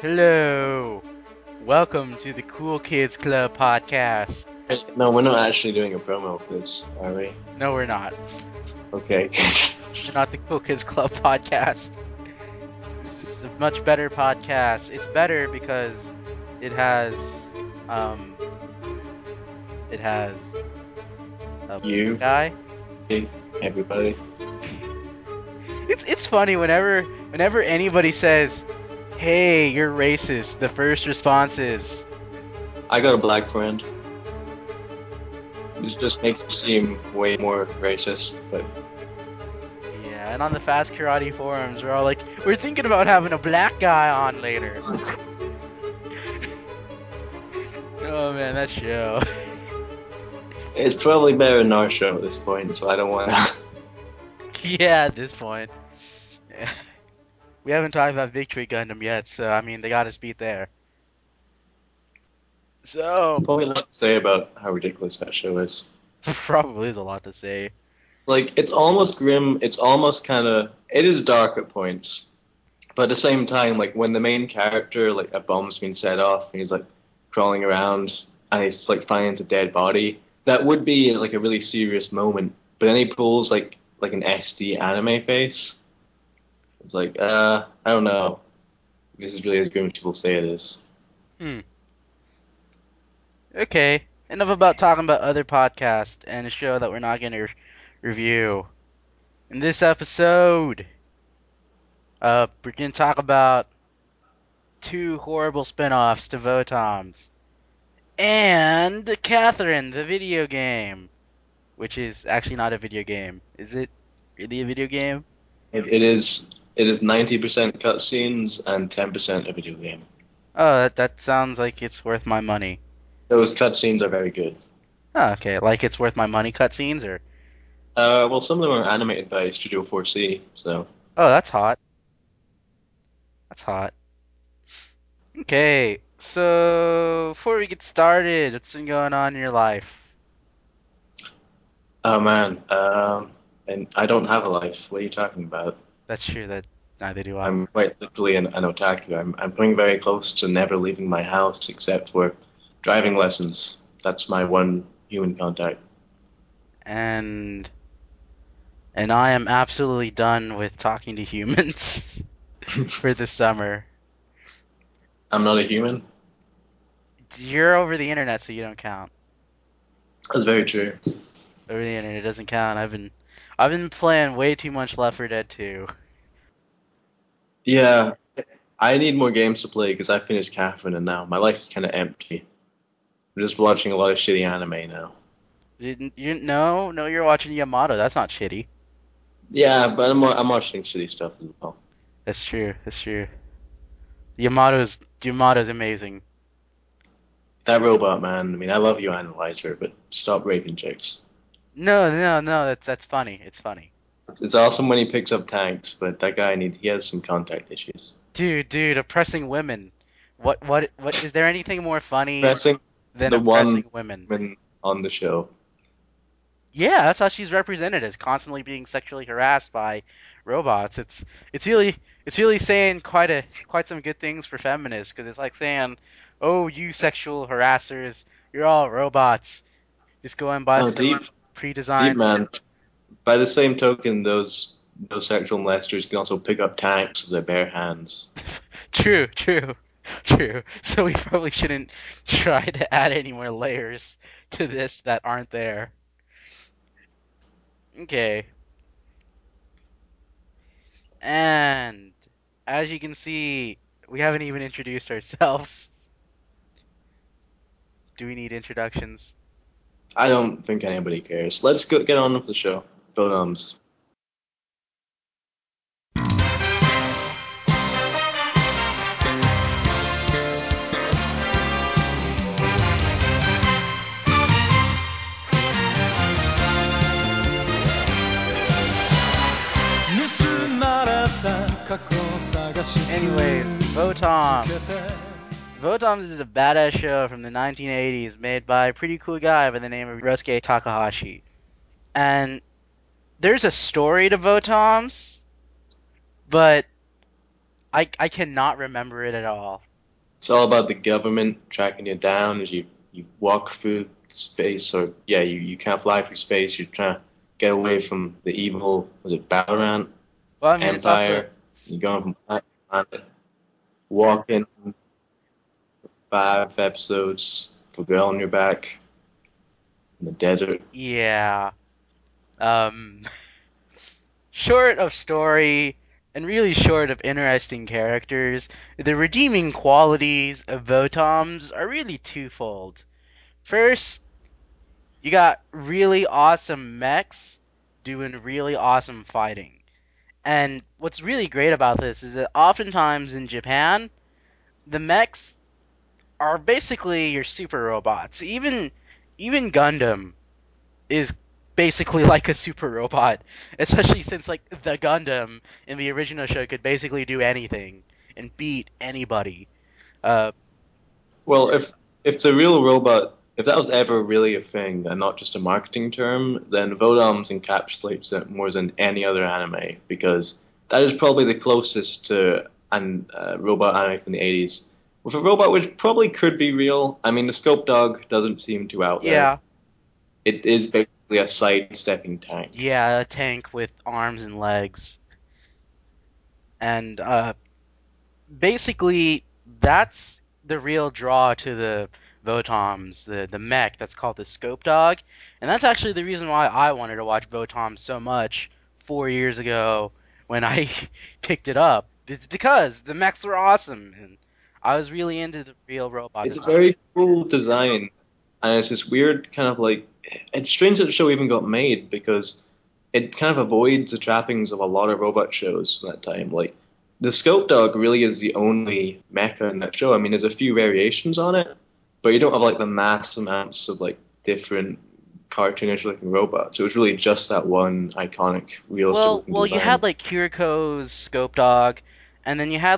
Hello. Welcome to the Cool Kids Club podcast. No, we're not actually doing a promo for this, are we? No, we're not. Okay. We're not the Cool Kids Club podcast. This is a much better podcast. It's better because it has um it has a You, guy. me, everybody. It's funny whenever anybody says, "Hey, you're racist," the first response is, I got a black friend. It just makes you seem way more racist, but yeah, and on the Fast Karate forums, we're all like, "We're thinking about having a black guy on later." Oh man, that show. it's probably better than our show at this point, so I don't want to. Yeah, at this point. We haven't talked about Victory Gundam yet, so I mean they got us beat there. So Probably a lot to say about how ridiculous that show is. probably is a lot to say. Like, it's almost grim, it's almost kind of. It is dark at points, but at the same time, like, when the main character, like, a bomb's been set off, and he's, like, crawling around, and he's, like, finds a dead body, that would be, like, a really serious moment. But then he pulls, like an SD anime face. It's like, I don't know. This is really as grim as people say it is. Hmm. Okay. Enough about talking about other podcasts and a show that we're not going to review. In this episode, we're going to talk about two horrible spin-offs to Votoms and Catherine, the video game, which is actually not a video game. Is it really a video game? It is 90% cutscenes and 10% a video game. Oh, that sounds like it's worth my money. Those cutscenes are very good. Oh, okay, like it's worth my money cutscenes, or Well, some of them are animated by Studio 4C, so oh, that's hot. That's hot. Okay, so before we get started, what's been going on in your life? oh man, and I don't have a life. What are you talking about? That's true. That neither do I. I'm quite literally an otaku. I'm coming very close to never leaving my house except for driving lessons. That's my one human contact. And I am absolutely done with talking to humans for the summer. I'm not a human. You're over the internet, so you don't count. That's very true. Over the internet doesn't count. I've been playing way too much Left 4 Dead 2. Yeah, I need more games to play because I finished Catherine and now my life is kind of empty. I'm just watching a lot of shitty anime now. You no, you're watching Yamato. That's not shitty. Yeah, but I'm watching shitty stuff as well. That's true. That's true. Yamato's amazing. That robot man. I mean, I love you, Analyzer, but stop raping chicks. No, no, no. That's funny. It's funny. It's awesome when he picks up tanks, but that guy he has some contact issues. Dude, oppressing women. What? Is there anything more funny Pressing than the one oppressing women? woman on the show. Yeah, that's how she's represented as constantly being sexually harassed by robots. It's really it's really saying quite some good things for feminists because it's like saying, "Oh, you sexual harassers, you're all robots. Just go and buy Oh, some deep pre-designed." man. By the same token, those sexual molesters can also pick up tanks with their bare hands. True, true, true. So we probably shouldn't try to add any more layers to this that aren't there. Okay. And as you can see, we haven't even introduced ourselves. Do we need introductions? I don't think anybody cares. Let's go get on with the show. Bonums. Anyways, Votoms. Votoms is a badass show from the 1980s made by a pretty cool guy by the name of Ryosuke Takahashi. And there's a story to Votoms, but I cannot remember it at all. It's all about the government tracking you down as you walk through space, or yeah, you can't fly through space. You're trying to get away from the evil, was it Ballarat Well, I mean, it's also Empire? You're going from planet to planet, walking 5 episodes, with a girl on your back in the desert. yeah. Um, Short of story and really short of interesting characters, the redeeming qualities of Votoms are really twofold. First, you got really awesome mechs doing really awesome fighting. And what's really great about this is that oftentimes in Japan, the mechs are basically your super robots. Even Gundam is basically like a super robot, especially since like the Gundam in the original show could basically do anything and beat anybody. Uh, Well, if the real robot, if that was ever really a thing and not just a marketing term, then Vodoms encapsulates it more than any other anime because that is probably the closest to an robot anime from the 80s. With a robot which probably could be real. I mean, the Scope Dog doesn't seem too out there. yeah, It is basically a sidestepping tank. yeah, a tank with arms and legs, and basically that's the real draw to the Votoms, the mech that's called the Scope Dog, and that's actually the reason why I wanted to watch Votoms so much 4 years ago when I picked it up. It's because the mechs were awesome, and I was really into the real robot It's a design. very cool design, and it's this weird kind of like it's strange that the show even got made because it kind of avoids the trappings of a lot of robot shows from that time. Like the Scope Dog really is the only mecha in that show. I mean, there's a few variations on it, but you don't have like the mass amounts of like different cartoonish looking robots. It was really just that one iconic, realistic looking Well, you had design. like Kiriko's Scope Dog, and then you had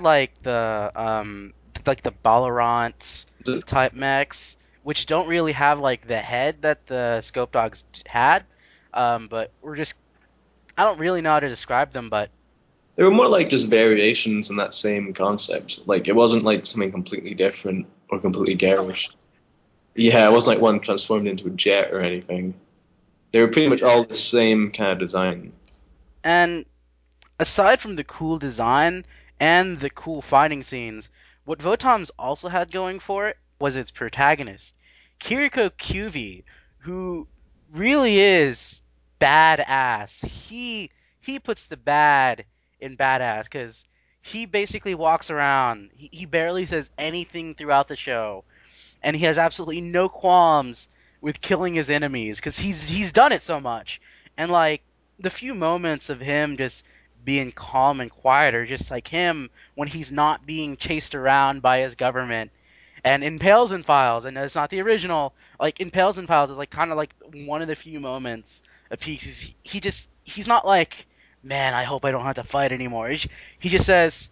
like the Ballarant type mechs, which don't really have like the head that the Scope Dogs had. But we're just I don't really know how to describe them, but They were more like just variations in that same concept. Like it wasn't like something completely different or completely garish. Yeah, it wasn't like one transformed into a jet or anything. They were pretty much all the same kind of design. and aside from the cool design and the cool fighting scenes, what Votoms also had going for it was its protagonist, Kiriko Kyuvi, who really is badass. He puts the bad in badass because he basically walks around. He barely says anything throughout the show, and he has absolutely no qualms with killing his enemies because he's done it so much. And like the few moments of him just being calm and quiet are just like him when he's not being chased around by his government. And in Pales and Files, and it's not the original, like in Pales and Files is like kind of like one of the few moments of peace. He's not like, man, I hope I don't have to fight anymore. He just says,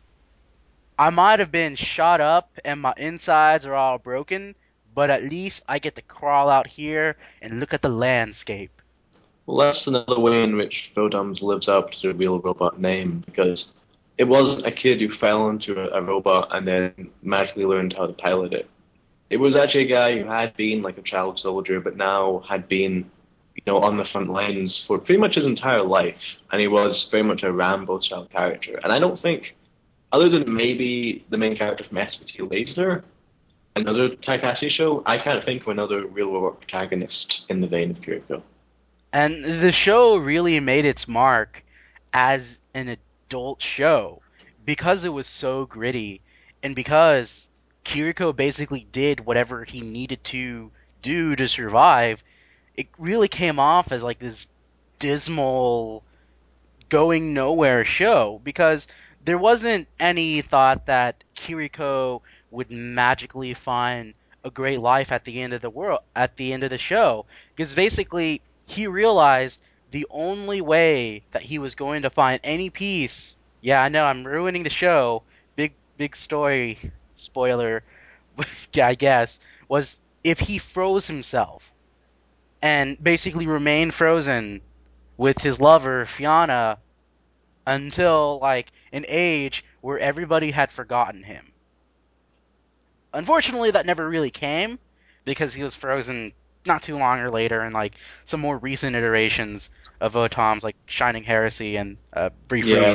I might have been shot up and my insides are all broken, but at least I get to crawl out here and look at the landscape. Well, that's another way in which Vodams lives up to the real robot name because it wasn't a kid who fell into a robot and then magically learned how to pilot it. It was actually a guy who had been like a child soldier, but now had been, on the front lines for pretty much his entire life, and he was very much a Rambo style character. And I don't think, other than maybe the main character from SVT Laser, another Takashi show, I can't think of another real world protagonist in the vein of Kiriko. And the show really made its mark as an adult show because it was so gritty and because Kiriko basically did whatever he needed to do to survive. It really came off as like this dismal going nowhere show because there wasn't any thought that Kiriko would magically find a great life at the end of the world at the end of the show because basically he realized the only way that he was going to find any peace. Yeah, I know I'm ruining the show. Big story spoiler, I guess, was if he froze himself and basically remained frozen with his lover Fiona until like an age where everybody had forgotten him. Unfortunately, that never really came because he was frozen not too long or later in like some more recent iterations of Votoms, like Shining Heresy and Yeah, Briefly.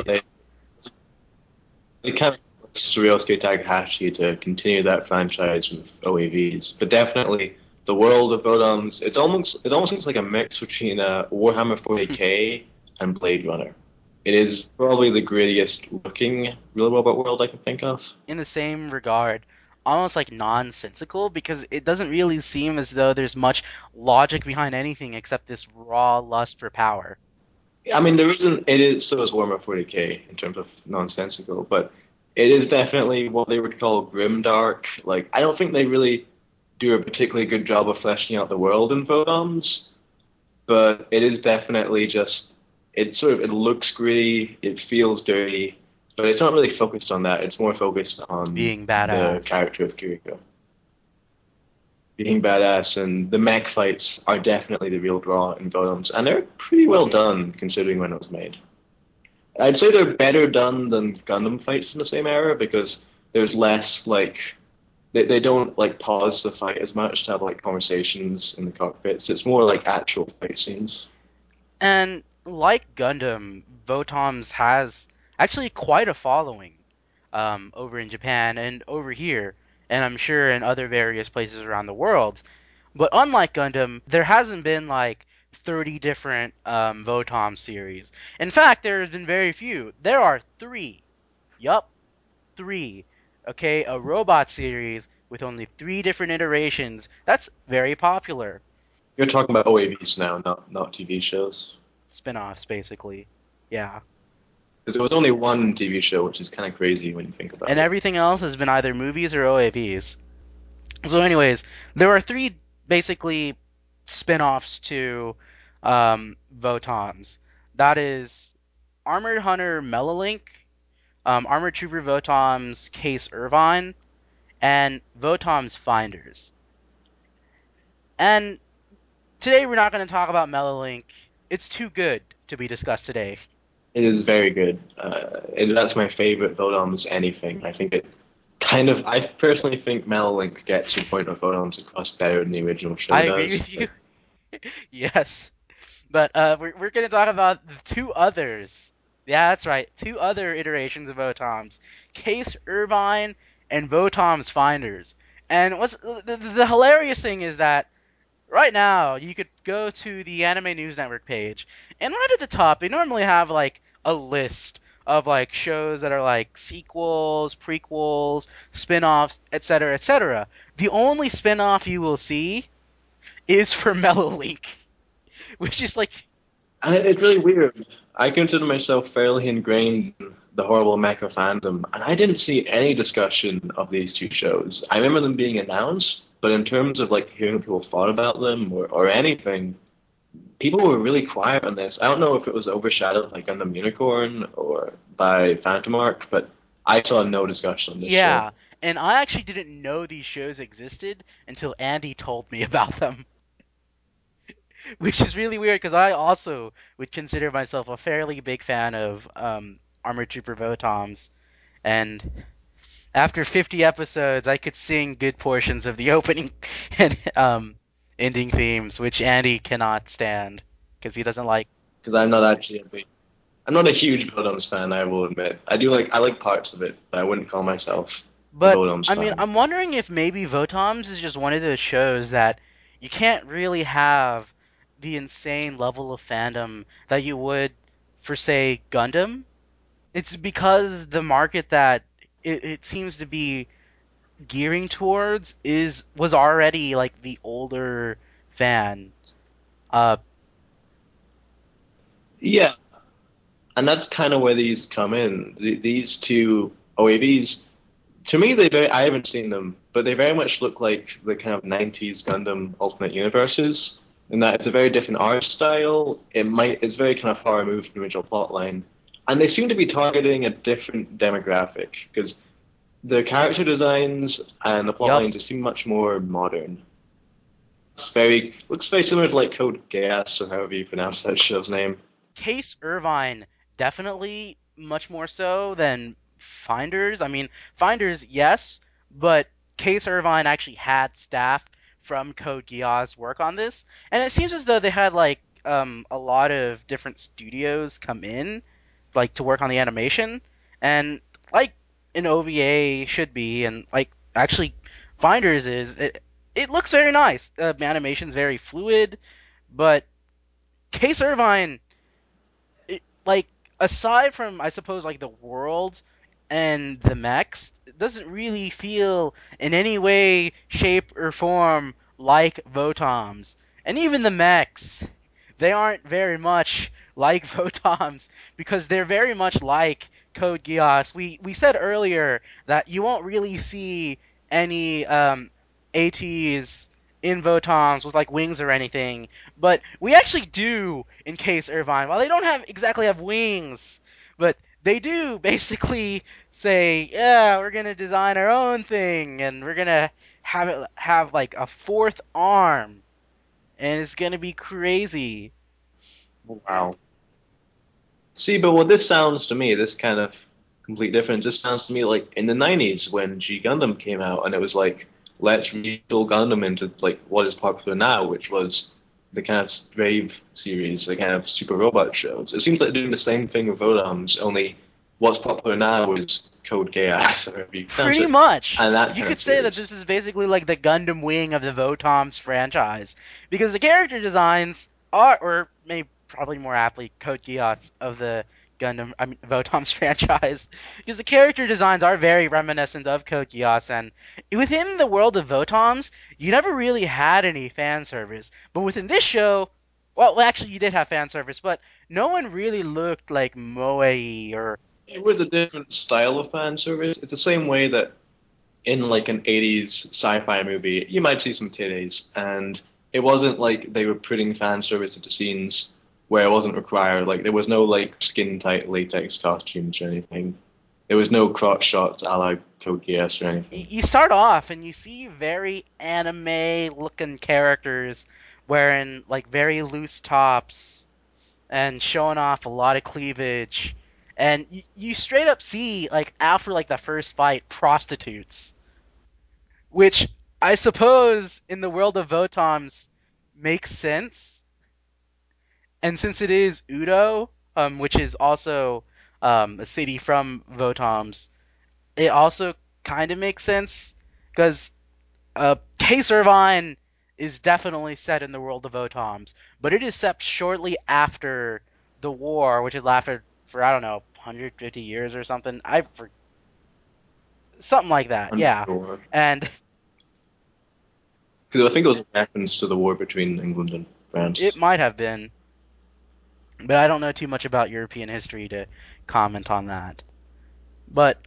they kind of forced Ryosuke Takahashi to continue that franchise with OAVs, but definitely the world of Votoms, it almost looks like a mix between Warhammer 40k and Blade Runner. It is probably the grittiest looking real robot world I can think of. In the same regard, almost like nonsensical because it doesn't really seem as though there's much logic behind anything except this raw lust for power. I mean, there isn't. It is so is Warhammer 40k in terms of nonsensical, but it is definitely what they would call grimdark. Like, I don't think they really do a particularly good job of fleshing out the world in Photoms, but it is definitely just it looks gritty, it feels dirty, but it's not really focused on that. It's more focused on Being the badass. character of Kiriko being badass, and the mech fights are definitely the real draw in Photoms, and they're pretty well Hmm. done considering when it was made. I'd say they're better done than Gundam fights in the same era because there's less like they don't like pause the fight as much to have like conversations in the cockpits. It's more like actual fight scenes. And like Gundam, Votoms has actually quite a following over in Japan and over here, and I'm sure in other various places around the world. But unlike Gundam, there hasn't been like 30 different Votom series. In fact, there have been very few. There are three. Yup, three. Okay, a robot series with only three different iterations. That's very popular. You're talking about OAVs now, not TV shows. Spin-offs, basically. Yeah. Because there was only one TV show, which is kind of crazy when you think And about it. everything else has been either movies or OAVs. So, anyways, there are three basically spin-offs to Votoms. That is Armored Hunter Melolink, Armored Trooper Votom's Case Irvine, and Votom's Finders. And today we're not going to talk about Melolink. It's too good to be discussed today. It is very good. That's my favorite Vodom's anything. I think it I personally think Melolink gets the point of Vodom's across better than the original I show agree does. with you. Yes. But we're going to talk about the two others. Yeah, that's right. Two other iterations of Votoms. Case Irvine and Votom's Finders. And what's the hilarious thing is that right now you could go to the Anime News Network page, and right at the top they normally have like a list of like shows that are like sequels, prequels, spin-offs, etc., etc. The only spin-off you will see is for Melolink, which is like And it's really weird. I consider myself fairly ingrained in the horrible mecha fandom, and I didn't see any discussion of these two shows. I remember them being announced, but in terms of like hearing what people thought about them or anything, people were really quiet on this. I don't know if it was overshadowed by Gundam Unicorn or by Phantom Arc, but I saw no discussion on this show. yeah, and I actually didn't know these shows existed until Andy told me about them, which is really weird because I also would consider myself a fairly big fan of Armored Trooper Votoms, and after 50 episodes, I could sing good portions of the opening and ending themes, which Andy cannot stand because he doesn't like. Because I'm not a huge Vodom's fan, I will admit. I like parts of it, but I wouldn't call myself a But Vodom's I mean, fan. I'm wondering if maybe Votoms is just one of those shows that you can't really have the insane level of fandom that you would for, say, Gundam. It's because the market that it seems to be gearing towards is was already like the older fan. Uh, Yeah, and that's kind of where these come in. These two OAVs, to me, I haven't seen them, but they very much look like the kind of 90s Gundam Ultimate Universes, in that it's a very different art style. It's very kind of far removed from the original plotline, and they seem to be targeting a different demographic because the character designs and the plot yup. lines just seem much more modern. Looks very similar to like Code Geass or however you pronounce that show's name. Case Irvine definitely much more so than Finders. I mean, Finders, yes, but Case Irvine actually had staff from Code Geass work on this, and it seems as though they had like a lot of different studios come in like to work on the animation, and like an OVA should be, and like actually Finders is it looks very nice. Animation's very fluid, but Case Irvine like aside from I suppose like the world and the mechs, it doesn't really feel in any way, shape, or form like Votoms. And even the mechs, they aren't very much like Votoms because they're very much like Code Geass. We said earlier that you won't really see any ATs in Votoms with like wings or anything, but we actually do in Case Irvine. While they don't have exactly have wings, but they do basically say, yeah, we're gonna design our own thing, and we're gonna have it have like a fourth arm, and it's gonna be crazy. Wow. See, but what this sounds to me, this kind of complete difference, this sounds to me like in the 90s when G Gundam came out, and it was like, let's retool Gundam into like what is popular now, which was the kind of Brave series, the kind of super robot shows. It seems like they're doing the same thing with Votoms, only what's popular now is Code Geass, or whatever you pronounce Pretty it, much. and that You kind could of say that series. this is basically like the Gundam wing of the Votoms franchise, because the character designs are, or maybe probably more aptly, Code Geass of the Votoms franchise, because the character designs are very reminiscent of Code Geass, and within the world of Votoms, you never really had any fan service, but within this show, well, actually, you did have fan service, but no one really looked like Moe or It was a different style of fan service. It's the same way that in like an 80s sci-fi movie, you might see some titties, and it wasn't like they were putting fan service into scenes where it wasn't required. Like there was no like skin tight latex costumes or anything. There was no crotch shots a la Code Geass or anything. you start off and you see very anime looking characters wearing like very loose tops and showing off a lot of cleavage, and you straight up see like after like the first fight prostitutes, which I suppose in the world of Votoms makes sense, and since it is Udo, which is also a city from Votoms, it also kind of makes sense because Case Irvine is definitely set in the world of Votoms, but it is set shortly after the war, which has lasted for I don't know 150 years or something. Something like that, yeah. Unsure. And Because I think it was a reference to the war between England and it France. might have been, but I don't know too much about European history to comment on that. But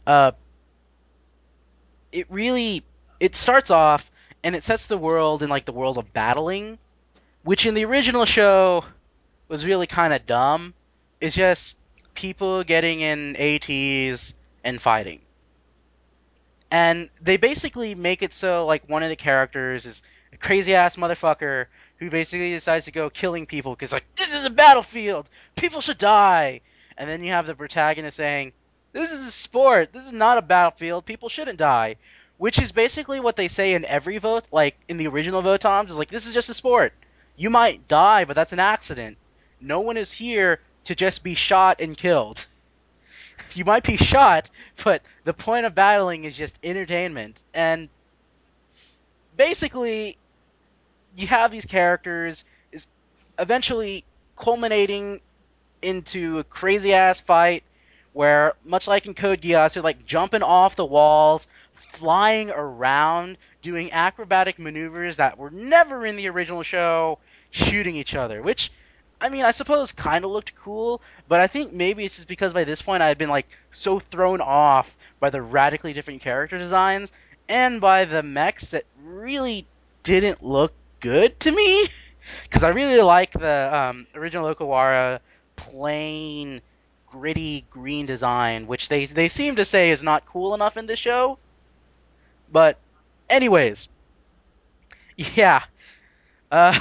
it really it starts off and it sets the world in like the world of battling, which in the original show was really kind of dumb. It's just people getting in ATs and fighting. And they basically make it so like one of the characters is a crazy ass motherfucker who basically decides to go killing people because like this is a battlefield, people should die. And then you have the protagonist saying, "This is a sport. This is not a battlefield. People shouldn't die." Which is basically what they say in every vote, like in the original Votoms, is like this is just a sport. You might die, but that's an accident. No one is here to just be shot and killed. You might be shot, but the point of battling is just entertainment. And basically, you have these characters is eventually culminating into a crazy ass fight where, much like in Code Geass, they're like jumping off the walls, flying around, doing acrobatic maneuvers that were never in the original show, shooting each other. Which, I mean, I suppose kind of looked cool, but I think maybe it's just because by this point I had been like so thrown off by the radically different character designs and by the mechs that really didn't look good to me because I really like the original Okawara plain, gritty green design, which they seem to say is not cool enough in this show. But, anyways, yeah, uh,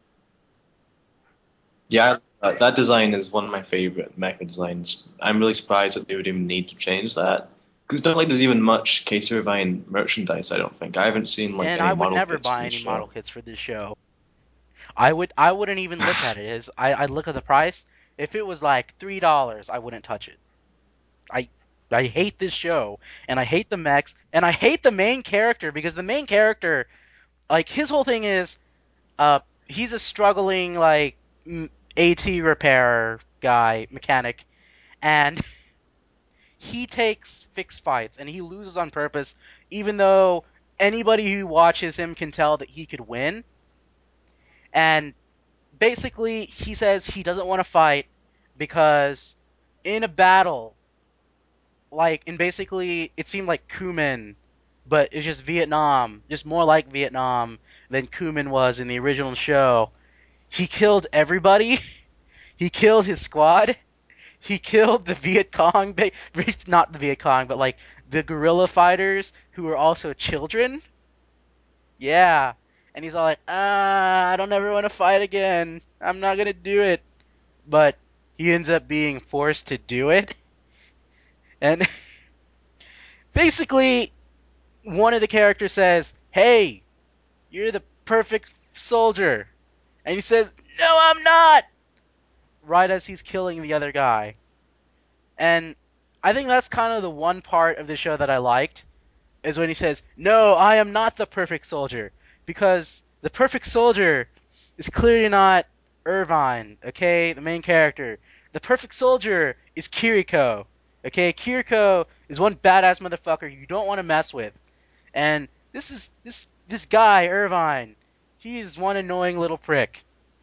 Yeah, that design is one of my favorite mecha designs. I'm really surprised that they would even need to change that. Because don't like there's even much Case Irvine merchandise. I don't think I haven't seen like And any I would model never kits for buy the any model show. kits for this show. I wouldn't even look at it. I'd look at the price. If it was like $3, I wouldn't touch it. I I hate this show, and I hate the mechs, and I hate the main character because the main character, like his whole thing is, he's a struggling like AT repair guy, mechanic, and he takes fixed fights and he loses on purpose, even though anybody who watches him can tell that he could win. And basically, he says he doesn't want to fight because in a battle, like, and basically, it seemed like Kuman, but it's just Vietnam, just more like Vietnam than Kuman was in the original show. He killed everybody. He killed his squad. He killed the Viet Cong, not the Viet Cong, but like the guerrilla fighters who were also children. Yeah. And he's all like, I don't ever want to fight again. I'm not gonna do it. But he ends up being forced to do it. And basically, one of the characters says, Hey, you're the perfect soldier. And he says, No, I'm not! Right as he's killing the other guy. And I think that's kind of the one part of the show that I liked is when he says, No, I am not the perfect soldier. Because the perfect soldier is clearly not Irvine, okay? The main character. The perfect soldier is Kiriko. Okay? Kiriko is one badass motherfucker you don't want to mess with. And this guy, Irvine, he's one annoying little prick.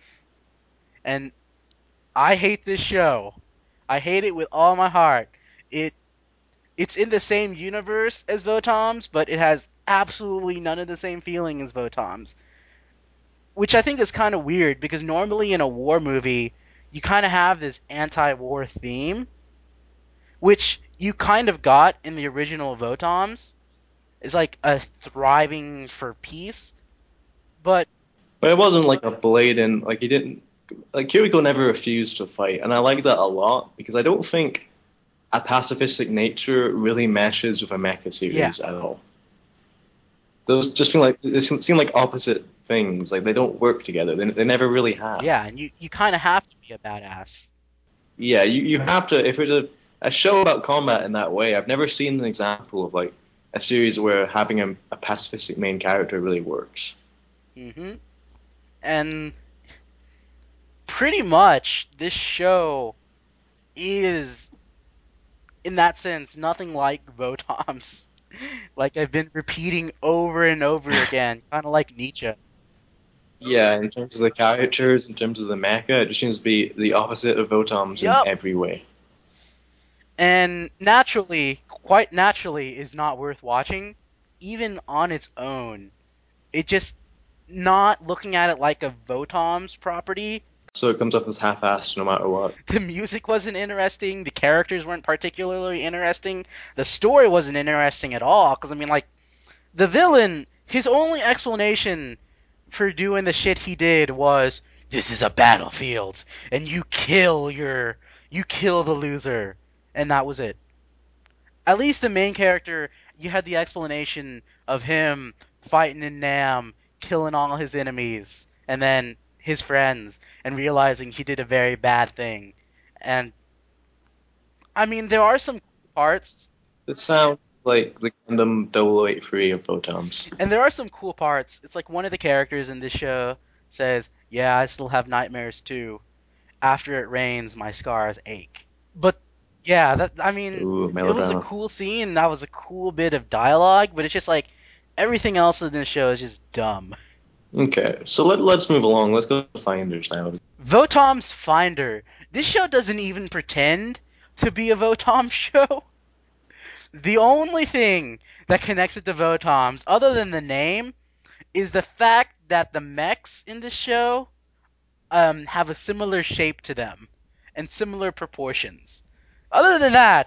And I hate this show. I hate it with all my heart. It it's in the same universe as Votoms, but it has absolutely none of the same feeling as Votoms, which I think is kind of weird because normally in a war movie, you kind of have this anti-war theme, which you kind of got in the original Votoms. It's like a thriving for peace, but But it wasn't like a blatant like he didn't like Kiriko never refused to fight, and I like that a lot because I don't think a pacifistic nature really meshes with a mecha yeah, series at all. Those just feel like they seem like opposite things. Like they don't work together. They never really have. yeah, and you kind of have to be a badass. Yeah, you have to if it's a show about combat in that way. I've never seen an example of like a series where having a pacifistic main character really works. And pretty much this show is in that sense nothing like Votoms. Like I've been repeating over and over again, kind of like Nietzsche. Yeah, in terms of the characters, in terms of the mecha, it just seems to be the opposite of Votoms in Yup. every way. And naturally, quite naturally, is not worth watching, even on its own. It just not looking at it like a Votoms property. So it comes off as half-assed no matter what. The music wasn't interesting. The characters weren't particularly interesting. The story wasn't interesting at all. Because I mean, like the villain, his only explanation for doing the shit he did was this is a battlefield and you kill the loser, and that was it. At least the main character, you had the explanation of him fighting in Nam, killing all his enemies, and then his friends, and realizing he did a very bad thing. And I mean, there are some cool parts, It sounds like the Gundam 0083 of Votoms. and there are some cool parts. It's like one of the characters in this show says, "Yeah, I still have nightmares too. After it rains, my scars ache." But yeah, that I mean, Ooh, it was a melodrama. cool scene. That was a cool bit of dialogue, but it's just like everything else in this show is just dumb. Okay, so let's move along. Let's go to Finders now. Votom's Finder. This show doesn't even pretend to be a Votom show. The only thing that connects it to Votoms, other than the name, is the fact that the mechs in this show have a similar shape to them and similar proportions. Other than that,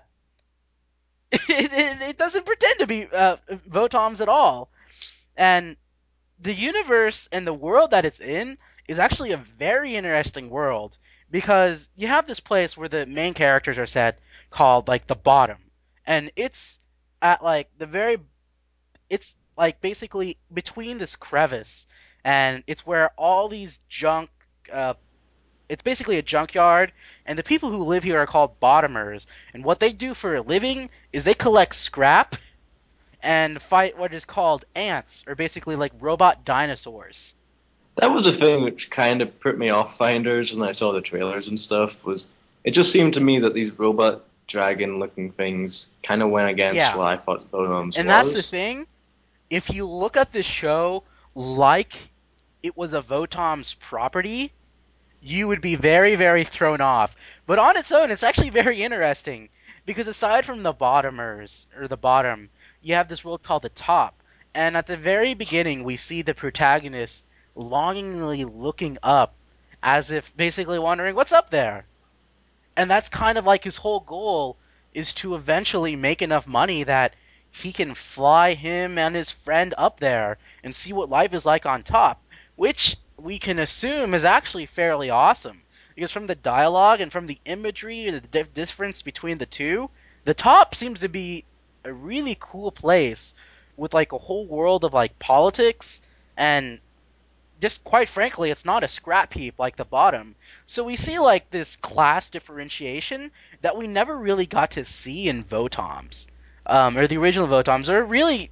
it doesn't pretend to be Votoms at all. And the universe and the world that it's in is actually a very interesting world because you have this place where the main characters are set called like the bottom, and it's at like the very it's like basically between this crevice, and it's where all these junk uh it's basically a junkyard, and the people who live here are called bottomers, and what they do for a living is they collect scrap and fight what is called ants, or basically like robot dinosaurs. That was the thing which kind of put me off Finders when I saw the trailers and stuff. Was it just seemed to me that these robot dragon-looking things kind of went against Yeah, what I thought Photonums and that's the was. thing. If you look at this show like it was a Votom's property, you would be very, very thrown off. But on its own, it's actually very interesting because aside from the bottomers or the bottom, you have this world called the top. And at the very beginning, we see the protagonist longingly looking up as if basically wondering what's up there. And that's kind of like his whole goal is to eventually make enough money that he can fly him and his friend up there and see what life is like on top, which we can assume is actually fairly awesome. Because from the dialogue and from the imagery and the difference between the two, the top seems to be a really cool place with like a whole world of like politics, and just quite frankly, it's not a scrap heap like the bottom. So we see like this class differentiation that we never really got to see in Votoms, or the original Votoms, or really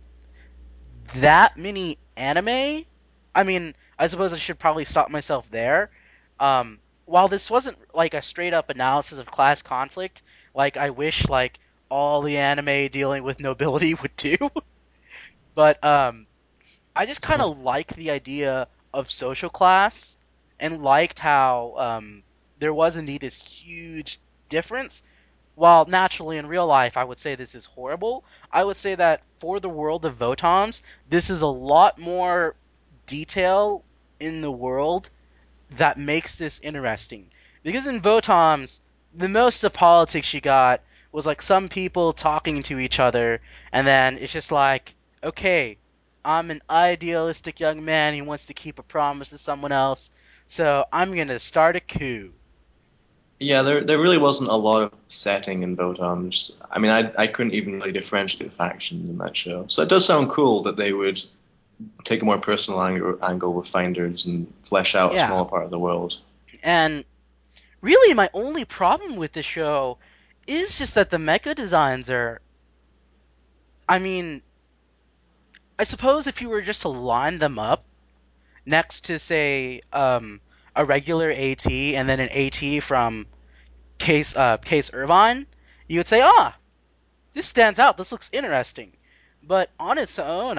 that many anime. I mean, I suppose I should probably stop myself there. While this wasn't like a straight up analysis of class conflict, like I wish like all the anime dealing with nobility would do, but I just kind of like the idea of social class and liked how there was indeed this huge difference. While naturally in real life I would say this is horrible, I would say that for the world of Votons, this is a lot more detail in the world that makes this interesting. Because in Votoms, the most of politics you got was like some people talking to each other, and then it's just like, okay, I'm an idealistic young man who wants to keep a promise to someone else, so I'm gonna start a coup. Yeah, there really wasn't a lot of setting in Photonums. I mean, I couldn't even really differentiate the factions in that show. So it does sound cool that they would take a more personal angle with Finders and flesh out a Yeah, smaller part of the world. and really my only problem with the show is just that the mecha designs are. I mean, I suppose if you were just to line them up next to say a regular AT and then an AT from Case Irvine, you would say, ah, this stands out. This looks interesting. But on its own,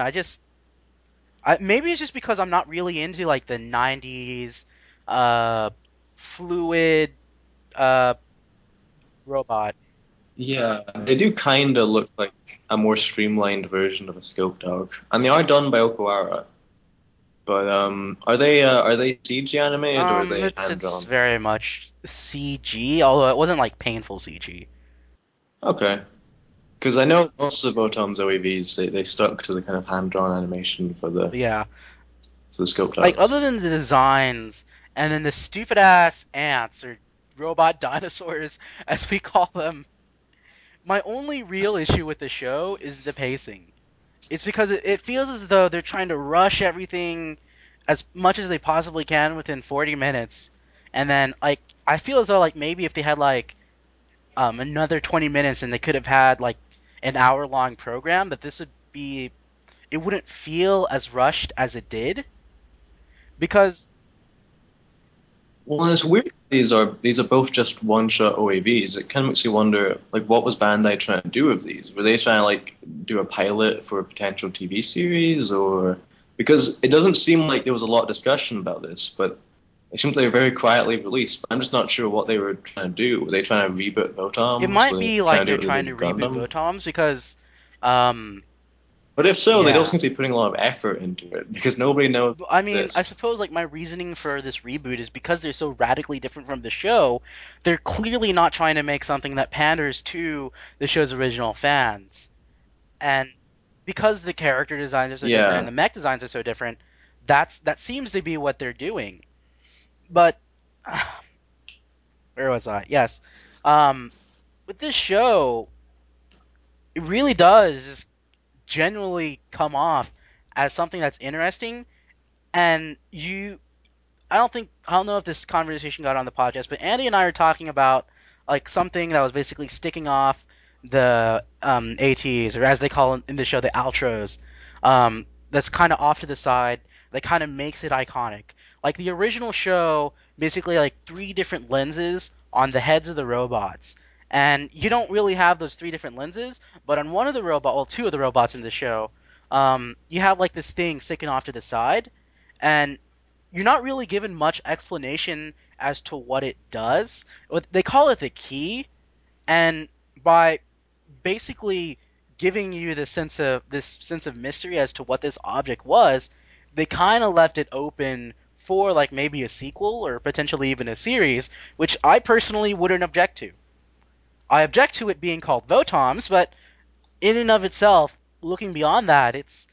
maybe it's just because I'm not really into like the '90s uh, fluid uh, robot. Yeah, they do kind of look like a more streamlined version of a Scope Dog, and they are done by Okawara. But are they CG animated or are they hand It's drawn? very much CG, although it wasn't like painful CG. Okay, because I know most of Botom's OAVs they stuck to the kind of hand drawn animation But yeah, for the Scope like Dogs. other than the designs and then the stupid ass ants or robot dinosaurs as we call them, my only real issue with the show is the pacing. It's because it feels as though they're trying to rush everything as much as they possibly can within 40 minutes. And then like I feel as though like maybe if they had like another 20 minutes and they could have had like an hour long program, that this would be it wouldn't feel as rushed as it did because Well, and it's weird. These are both just one shot OAVs. It kind of makes you wonder, like, what was Bandai trying to do with these? Were they trying to like do a pilot for a potential TV series, or because it doesn't seem like there was a lot of discussion about this, but it seems they were very quietly released. But I'm just not sure what they were trying to do. Were they trying to reboot it Votoms? might Were they be like trying to they're do what they trying did to with reboot Gundam? Votoms because um But if so, they don't yeah. seem to be putting a lot of effort into it because nobody knows I mean, I this. suppose like my reasoning for this reboot is because they're so radically different from the show, they're clearly not trying to make something that panders to the show's original fans. And because the character designs are so different and Yeah. the mech designs are so different, that seems to be what they're doing. But where was I? Yes. Um with this show, it really does genuinely come off as something that's interesting. And I don't know if this conversation got on the podcast, but Andy and I are talking about like something that was basically sticking off the ATs, or as they call them in the show, the outros. That's kind of off to the side. That kind of makes it iconic. Like the original show, basically like three different lenses on the heads of the robots, and you don't really have those three different lenses. But on one of the well, two of the robots in the show, you have like this thing sticking off to the side, and you're not really given much explanation as to what it does. They call it the key, and by basically giving you this sense of mystery as to what this object was, they kind of left it open for like maybe a sequel or potentially even a series, which I personally wouldn't object to. I object to it being called Votoms, but in and of itself, looking beyond that,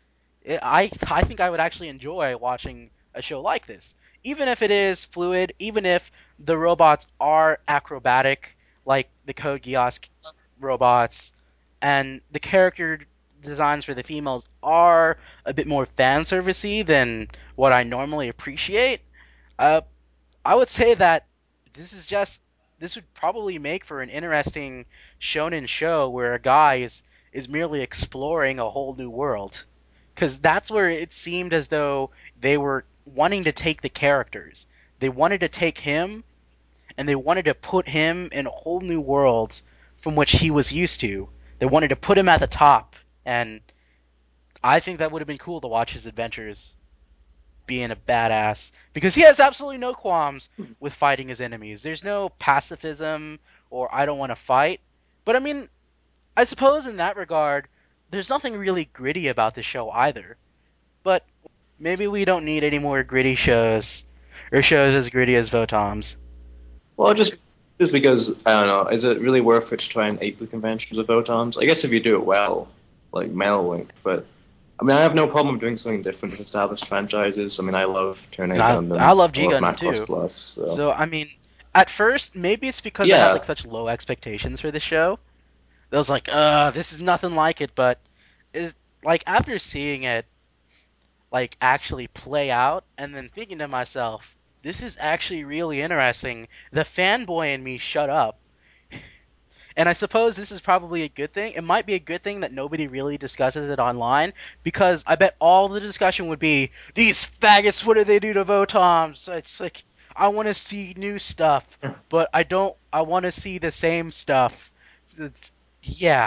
I think I would actually enjoy watching a show like this, even if it is fluid, even if the robots are acrobatic, like the Code Geass robots, and the character designs for the females are a bit more fan servicey than what I normally appreciate. Uh, I would say that this is just this would probably make for an interesting shonen show where a guy is merely exploring a whole new world. Because that's where it seemed as though they were wanting to take the characters. They wanted to take him and they wanted to put him in a whole new world from which he was used to. They wanted to put him at the top, and I think that would have been cool to watch his adventures being a badass because he has absolutely no qualms with fighting his enemies. There's no pacifism or I don't want to fight. But I mean, I suppose in that regard, there's nothing really gritty about the show either. But maybe we don't need any more gritty shows or shows as gritty as Votoms. Well, just because I don't know, is it really worth it to try and ape the conventions of photons? I guess if you do it well, like Link, but I mean, I have no problem doing something different with established franchises. I mean, I love And Turning I Gundam, love I G love Gundam Macross too. Plus, so So I mean, at first maybe it's because I had like yeah, such low expectations for the show. I was like, this is nothing like it. But is like after seeing it like actually play out and then thinking to myself, this is actually really interesting. The fanboy in me shut up. And I suppose this is probably a good thing. It might be a good thing that nobody really discusses it online because I bet all the discussion would be these faggots. What do they do to Votoms? It's like I want to see new stuff, but I don't. I want to see the same stuff. It's, yeah,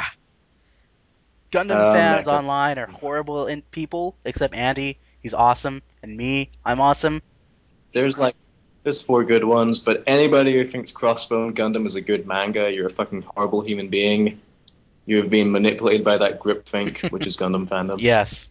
Gundam fans mecha. online are horrible in people, except Andy. He's awesome, and me, I'm awesome. There's like there's four good ones, but anybody who thinks Crossbone Gundam is a good manga, you're a fucking horrible human being. You have been manipulated by that groupthink, which is Gundam fandom. Yes,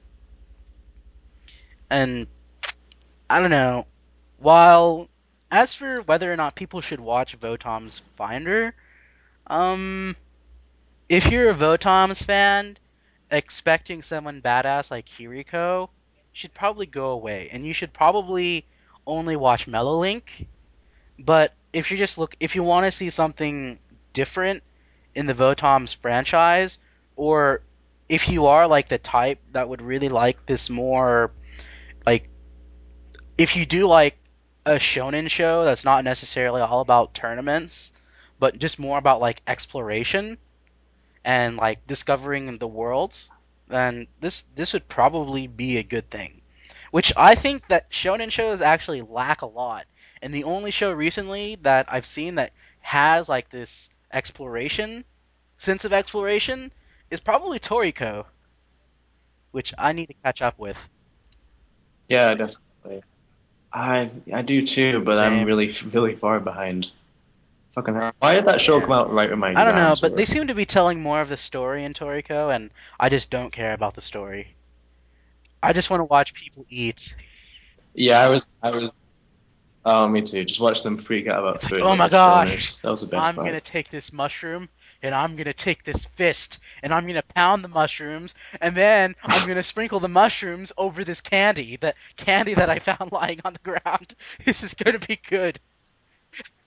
and I don't know. While as for whether or not people should watch Votom's Finder, um, if you're a Votom's fan expecting someone badass like Kiriko, you should probably go away, and you should probably only watch Mellowlink. But if you want to see something different in the Votom's franchise, or if you are like the type that would really like this more like if you do like a shonen show that's not necessarily all about tournaments, but just more about like exploration and like discovering the worlds, then this would probably be a good thing. Which I think that shonen shows actually lack a lot. And the only show recently that I've seen that has like this exploration sense of exploration is probably Toriko, which I need to catch up with. Yeah, definitely. I do too, but I'm Same. really far behind. Fucking hell. Why did that show Yeah. come out right when my I don't know, exams but they were? seem to be telling more of the story in Toriko, and I just don't care about the story. I just want to watch people eat. Yeah, I was. Oh, me too. Just watch them freak out about It's like, food oh like my they're gosh, stoners. That was the best I'm part. gonna take this mushroom, and I'm gonna take this fist, and I'm gonna pound the mushrooms, and then I'm gonna sprinkle the mushrooms over this candy that I found lying on the ground. This is gonna be good.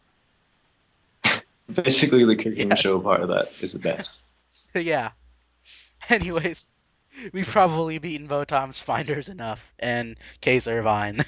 Basically, the cooking Yes. show part of that is the best. Yeah. Anyways, we've probably beaten Votom's Finders enough and Case Irvine.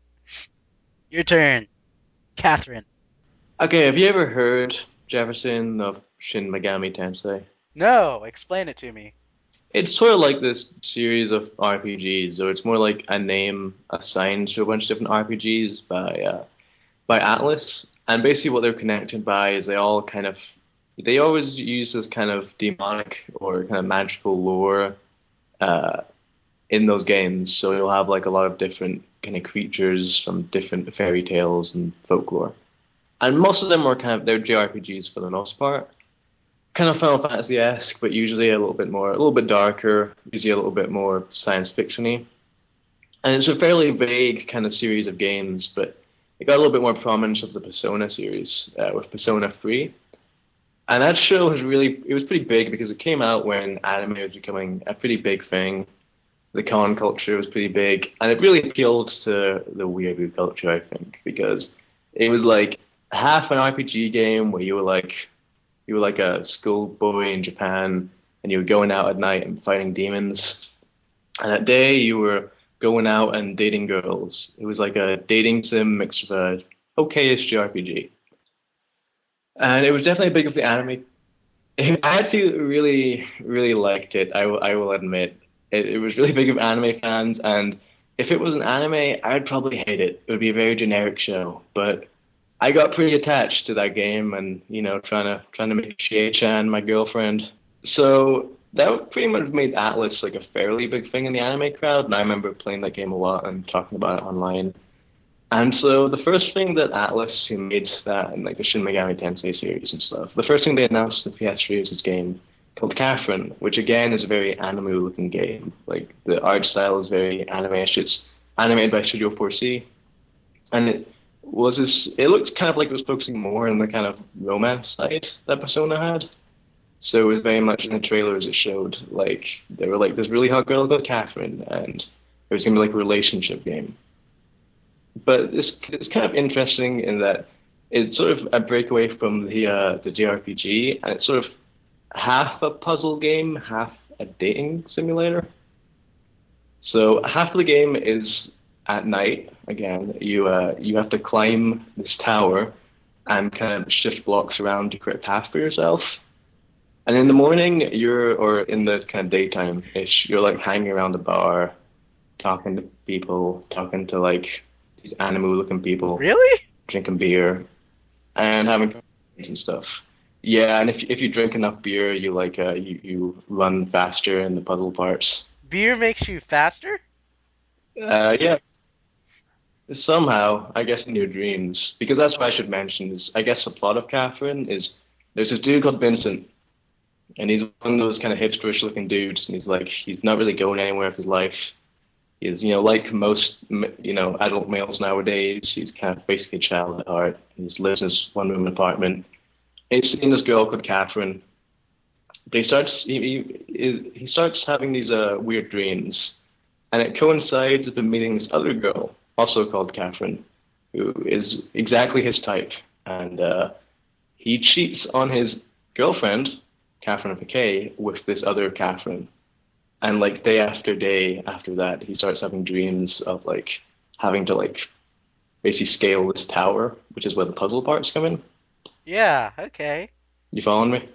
Your turn, Catherine. Okay, have you ever heard, Jefferson, of Shin Megami Tensei? No, explain it to me. It's sort of like this series of RPGs, or it's more like a name assigned to a bunch of different RPGs by Atlas. And basically, what they're connected by is they always use this kind of demonic or kind of magical lore uh, in those games. So you'll have like a lot of different kind of creatures from different fairy tales and folklore. And most of them are they're JRPGs for the most part. Kind of Final Fantasy-esque, but usually a little bit darker, usually a little bit more science fictiony. And it's a fairly vague kind of series of games, but it got a little bit more prominence of the Persona series with Persona 3. And that show it was pretty big because it came out when anime was becoming a pretty big thing. The con culture was pretty big, and it really appealed to the weeaboo culture, I think, because it was like half an RPG game where you were like a schoolboy in Japan, and you were going out at night and fighting demons, and at day you were going out and dating girls. It was like a dating sim mixed with a okayish JRPG, and it was definitely big of the anime. I actually really liked it. I will admit it was really big of anime fans, and if it was an anime, I'd probably hate it. It would be a very generic show, but I got pretty attached to that game, and trying to make Chie-chan my girlfriend. So that pretty much made Atlas like a fairly big thing in the anime crowd, and I remember playing that game a lot and talking about it online. And so the first thing that Atlas, who made that and like the Shin Megami Tensei series and stuff, the first thing they announced at the PS3 was this game called Catherine, which again is a very anime-looking game. Like the art style is very anime-ish. It's animated by Studio 4C, and it looked kind of like it was focusing more on the kind of romance side that Persona had. So it was very much in the trailers it showed like they were like this really hot girl called Catherine, and it was gonna be like a relationship game. But it's kind of interesting in that it's sort of a breakaway from the JRPG, and it's sort of half a puzzle game, half a dating simulator. So half of the game is at night. Again, you have to climb this tower and kind of shift blocks around to create a path for yourself. And in the morning, or in the kind of daytime-ish, you're like hanging around the bar, talking to people, talking to like these animal-looking people, Really? drinking beer, and having conversations and stuff. Yeah, and if you drink enough beer, you run faster in the puzzle parts. Beer makes you faster? Yeah, somehow I guess in your dreams, because that's what I should mention is I guess the plot of Catherine is there's this dude called Vincent, and he's one of those kind of hipsterish looking dudes, and he's not really going anywhere with his life. He's, like most, adult males nowadays, he's kind of basically a child at heart. He just lives in this one room apartment. And he's seeing this girl called Catherine, but he starts having these weird dreams, and it coincides with him meeting this other girl, also called Catherine, who is exactly his type, and he cheats on his girlfriend, Catherine of the K, with this other Catherine. And like day after day after that, he starts having dreams of like having to like basically scale this tower, which is where the puzzle parts come in. Yeah, okay. You following me?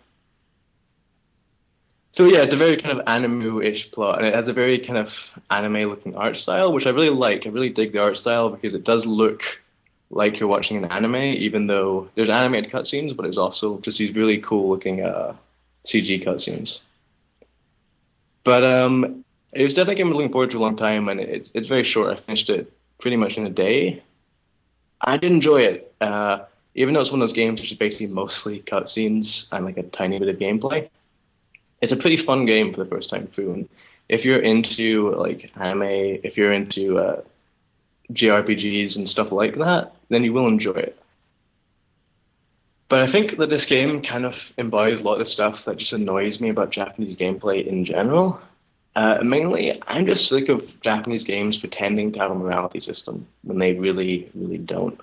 So yeah, it's a very kind of anime-ish plot, and it has a very kind of anime-looking art style, which I really like. I really dig the art style because it does look like you're watching an anime, even though there's animated cutscenes, but it's also just these really cool-looking CG cutscenes. But it was definitely a game I'm looking forward to a long time, and it's very short. I finished it pretty much in a day. I did enjoy it, even though it's one of those games which is basically mostly cutscenes and like a tiny bit of gameplay. It's a pretty fun game for the first time through. And if you're into like anime, if you're into JRPGs and stuff like that, then you will enjoy it. But I think that this game kind of embodies a lot of stuff that just annoys me about Japanese gameplay in general. Mainly, I'm just sick of Japanese games pretending to have a morality system when they really don't.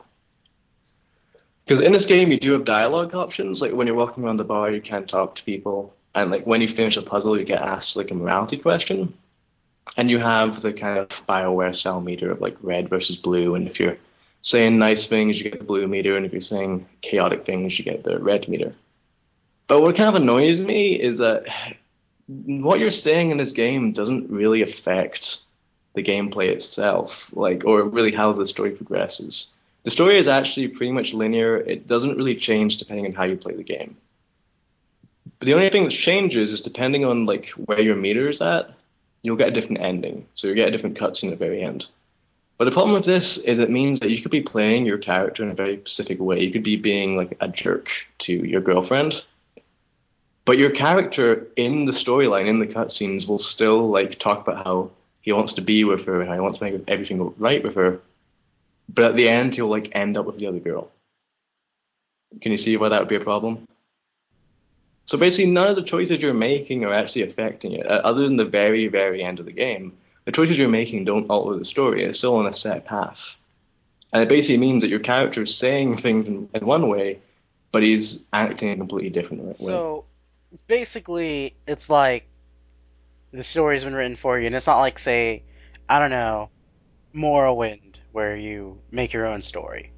Because in this game, you do have dialogue options. Like when you're walking around the bar, you can talk to people, and like when you finish a puzzle, you get asked like a morality question, and you have the kind of BioWare style meter of like red versus blue, and if you're saying nice things, you get the blue meter, and if you're saying chaotic things, you get the red meter. But what kind of annoys me is that what you're saying in this game doesn't really affect the gameplay itself, like, or really how the story progresses. The story is actually pretty much linear. It doesn't really change depending on how you play the game. But the only thing that changes is depending on like where your meter is at, you'll get a different ending. So you get a different cutscene at the very end. But the problem with this is it means that you could be playing your character in a very specific way. You could be being like a jerk to your girlfriend, but your character in the storyline, in the cutscenes, will still like talk about how he wants to be with her and how he wants to make everything go right with her. But at the end, he'll like end up with the other girl. Can you see why that would be a problem? So basically, none of the choices you're making are actually affecting it, other than the very, very end of the game. The choices you're making don't alter the story. It's still on a set path. And it basically means that your character is saying things in one way, but he's acting in a completely different way. So basically, it's like the story's been written for you, and it's not like, say, I don't know, Morrowind, where you make your own story.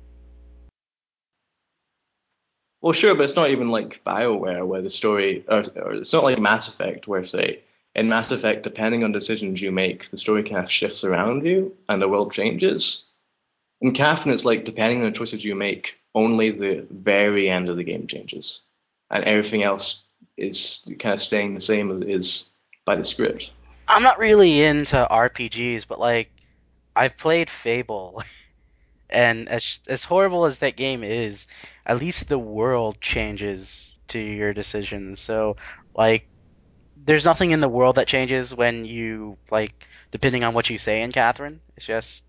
Well, sure, but it's not even like BioWare where the story, or it's not like Mass Effect where, say, in Mass Effect, depending on decisions you make, the story kind of shifts around you and the world changes. In Catherine, it's like depending on the choices you make, only the very end of the game changes, and everything else is kind of staying the same as it is by the script. I'm not really into RPGs, but like I've played Fable, and as horrible as that game is, at least the world changes to your decisions. So like there's nothing in the world that changes when you like depending on what you say in Catherine. It's just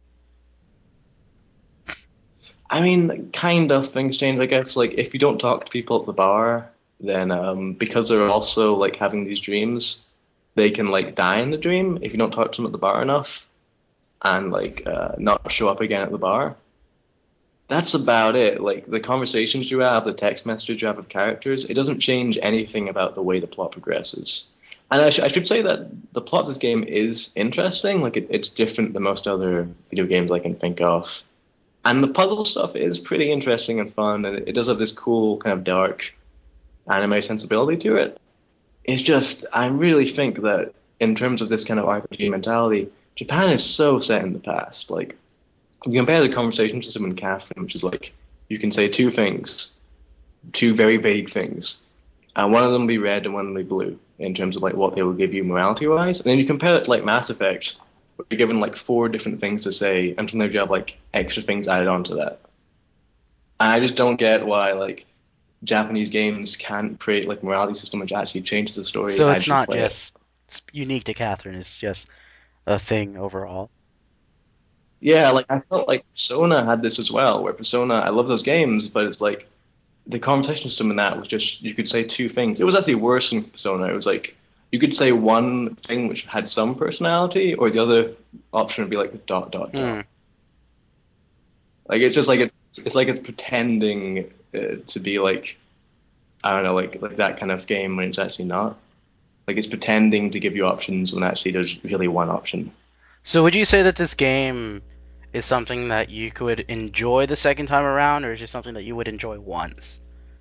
I mean, kind of things change, I guess. Like, if you don't talk to people at the bar, then because they're also like having these dreams, they can like die in the dream if you don't talk to them at the bar enough and like not show up again at the bar. That's about it. Like the conversations you have, the text messages you have with characters, it doesn't change anything about the way the plot progresses. And I should say that the plot of this game is interesting. Like it's different than most other video games I can think of. And the puzzle stuff is pretty interesting and fun, and it does have this cool kind of dark anime sensibility to it. It's just, I really think that in terms of this kind of RPG mentality, Japan is so set in the past. Like, you compare the conversation system in Catherine, which is like, you can say two things, two very vague things, and one of them will be red and one will be blue in terms of like what they will give you morality wise. And then you compare it to like Mass Effect, where you're given like four different things to say, and sometimes you have like extra things added onto that. I just don't get why like Japanese games can't create like morality system which actually changes the story so it's as you not play it. just it's unique to Catherine. It's just a thing overall. Yeah, like I felt like Persona had this as well, where Persona, I love those games, but it's like the conversation system in that was just you could say two things. It was actually worse than Persona. It was like you could say one thing which had some personality, or the other option would be like dot dot Hmm. dot. Like it's just like it's like it's pretending to be like I don't know, like that kind of game when it's actually not. Like it's pretending to give you options when actually there's really one option. So would you say that this game is something that you could enjoy the second time around, or is it something that you would enjoy once?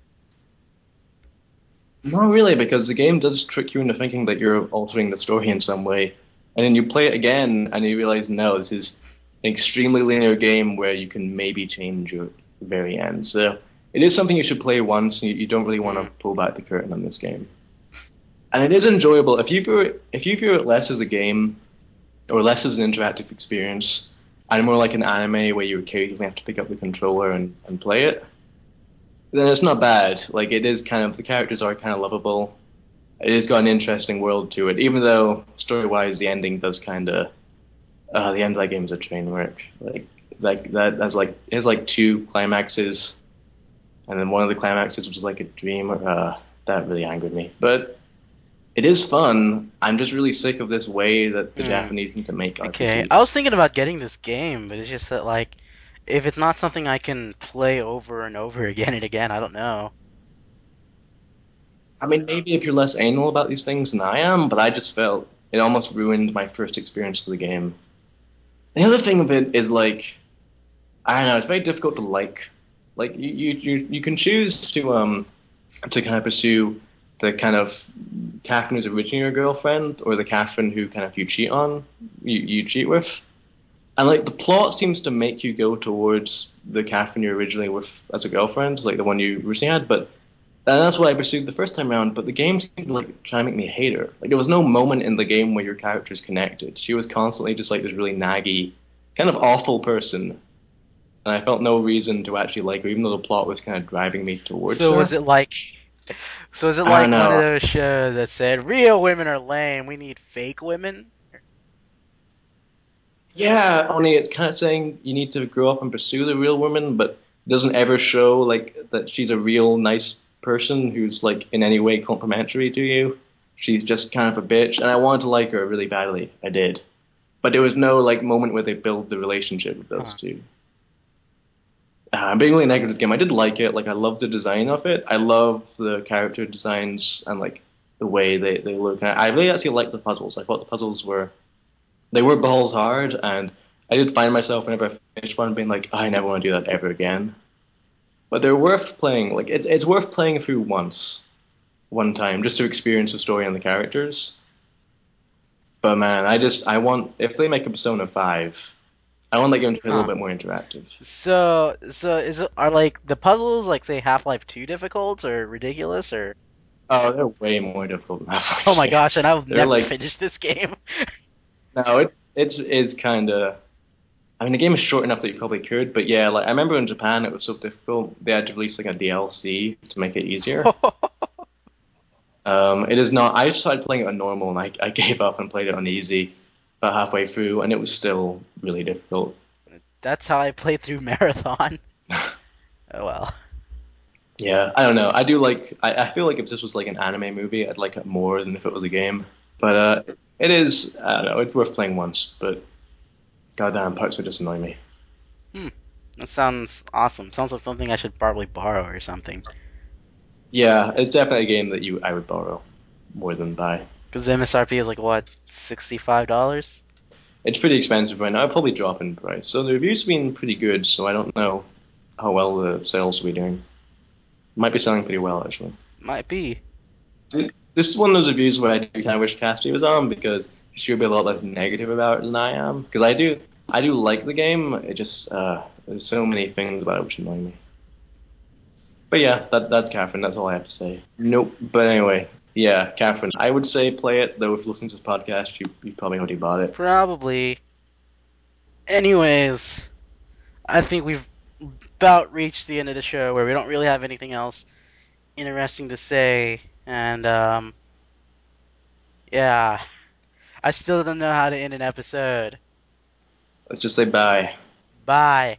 Not really, because the game does trick you into thinking that you're altering the story in some way, and then you play it again and you realize no, this is an extremely linear game where you can maybe change your very end. So it is something you should play once, and you don't really want Hmm. to pull back the curtain on this game. And it is enjoyable if you view it less as a game or less as an interactive experience, and more like an anime where you occasionally have to pick up the controller and play it, then it's not bad. Like it is kind of the characters are kind of lovable. It has got an interesting world to it, even though story-wise the ending does kind of the end of that game is a train wreck. Like that that's like it has like two climaxes, and then one of the climaxes was like a dream. That really angered me, but it is fun. I'm just really sick of this way that the Hmm. Japanese need to make Okay. I was RPGs. thinking about getting this game, but it's just that like if it's not something I can play over and over again and again, I don't know. I mean, maybe if you're less anal about these things than I am, but I just felt it almost ruined my first experience of the game. The other thing of it is like, I don't know, it's very difficult to like. Like you can choose to kind of pursue the kind of Catherine who's originally your girlfriend, or the Catherine who kind of you cheat with. And like the plot seems to make you go towards the Catherine you originally with as a girlfriend, like the one you originally had. But and that's what I pursued the first time around. But the game seemed to like try to make me hate her. Like there was no moment in the game where your characters connected. She was constantly just like this really naggy, kind of awful person, and I felt no reason to actually like her, even though the plot was kind of driving me towards So was her. it like so is it I don't like one of know. those shows that said real women are lame, we need fake women? Yeah, only it's kind of saying you need to grow up and pursue the real woman, but doesn't ever show like that she's a real nice person who's like in any way complimentary to you. She's just kind of a bitch, and I wanted to like her really badly. I did, but there was no like moment where they build the relationship with those Huh. two. I'm being really negative with this game. I did like it. Like I love the design of it. I love the character designs and like the way they look. And I really actually liked the puzzles. I thought the puzzles were they were balls hard, and I did find myself whenever I finished one being like, I never want to do that ever again. But they're worth playing. Like it's worth playing through one time, just to experience the story and the characters. But man, I want if they make a Persona 5, I want that game to be a little Huh. bit more interactive. So is it, are like the puzzles like say Half-Life 2 difficult or ridiculous or Oh, they're way more difficult than oh my Half-Life 2. gosh, and I will They're never like finish this game. no, it's is kind of. I mean, the game is short enough that you probably could, but yeah, like I remember in Japan it was so difficult they had to release like a DLC to make it easier. It is not. I started playing it on normal, and I gave up and played it on easy about halfway through, and it was still really difficult. That's how I played through Marathon. Oh well. Yeah, I don't know. I do like. I feel like if this was like an anime movie, I'd like it more than if it was a game. But it is. I don't know. It's worth playing once, but goddamn, parts would just annoy me. Hmm. That sounds awesome. Sounds like something I should probably borrow or something. Yeah, it's definitely a game that you I would borrow more than buy. Because MSRP is like what, $65? It's pretty expensive right now. It'll probably drop in price. So the reviews have been pretty good. So I don't know how well the sales will be doing. Might be selling pretty well actually. Might be. This is one of those reviews where I do kind of wish Cassie was on because she would be a lot less negative about it than I am. Because I do like the game. It just there's so many things about it which annoy me. But yeah, that's Catherine. That's all I have to say. Nope. But anyway, yeah, Catherine. I would say play it though. If you listen to this podcast, you probably already bought it. Probably. Anyways, I think we've about reached the end of the show where we don't really have anything else interesting to say. And yeah, I still don't know how to end an episode. Let's just say bye. Bye.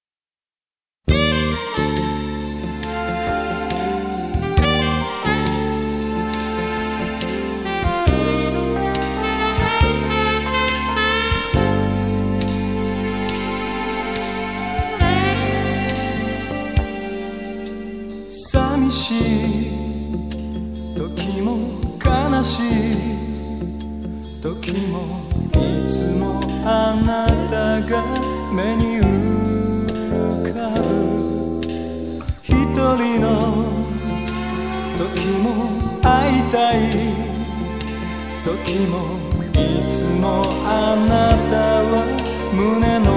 寂しい時も悲しい時もいつもあなたが目に浮かぶ一人の時も会いたい時もいつもあなたは胸の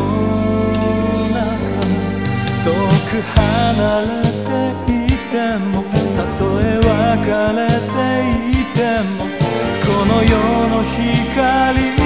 中遠く離れていてもたとえ別れていてもこの世の光